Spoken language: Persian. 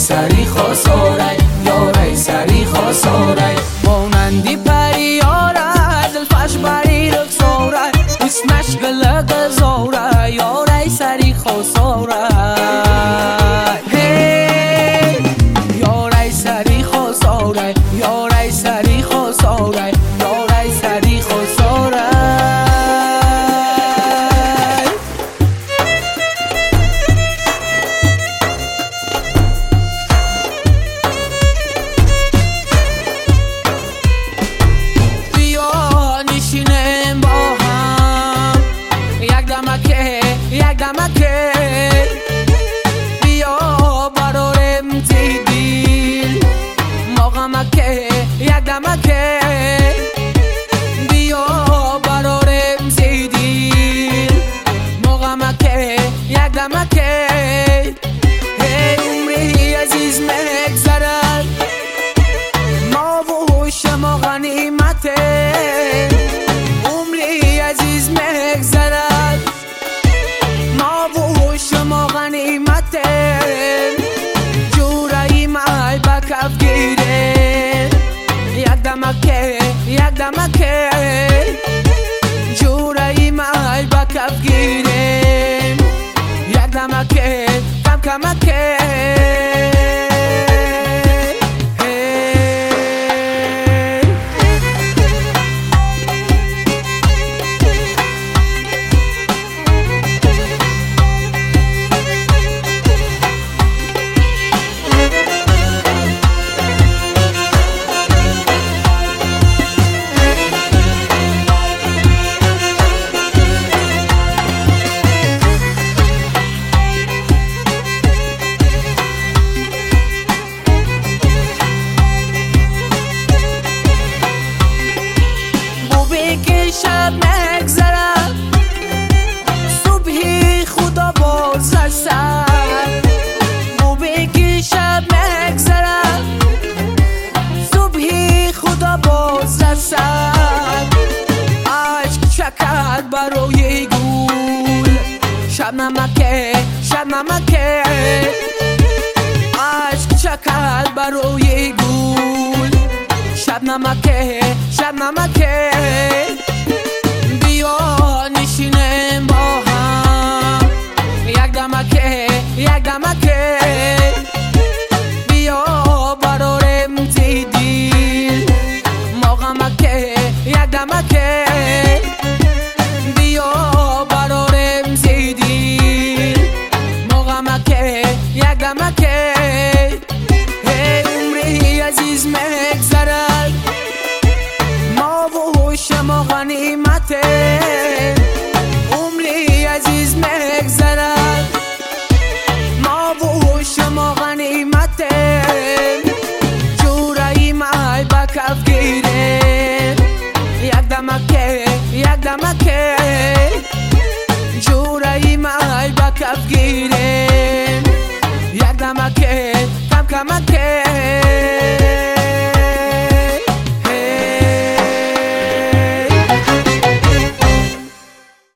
سری خساره یاره سری خساره مانندی پریاره زلفش بری رخساره اسمش قلق زاره یاره سری خساره یاره سری خساره یاره سری خساره یاره سری خساره یک دمکه بیا برارم دیدیل ماغمکه یک دمکه بیا برارم زیدیل ماغمکه یک دمکه عمری عزیز مگذرد ما و هوش ما غنیمته عمری عزیز مگذرد شما غنیمته جورایی مای بکف گیره یک دمکه جورایی مای بکف گیره یک دمکه کم کمکه شب نگذرم صبحی خدا باز رسد خوبه که شب نگذرم صبحی خدا باز رسد عشق چکد برای گول شب نمکه عشق چکد برای گول شب نمکه بیا نشینیم با هم یک دمکه بیا برارم دیدیل ماغمکه یک دمکه بیا برارم زیدیل ماغمکه یک دمکه عمری عزیز مگذرد ما و هوش ما غنیمته عمری عزیز مگذرد ما و هوش ما غنیمته جورایی مای بکف گیره یک دمکه جورایی مای بکف گیره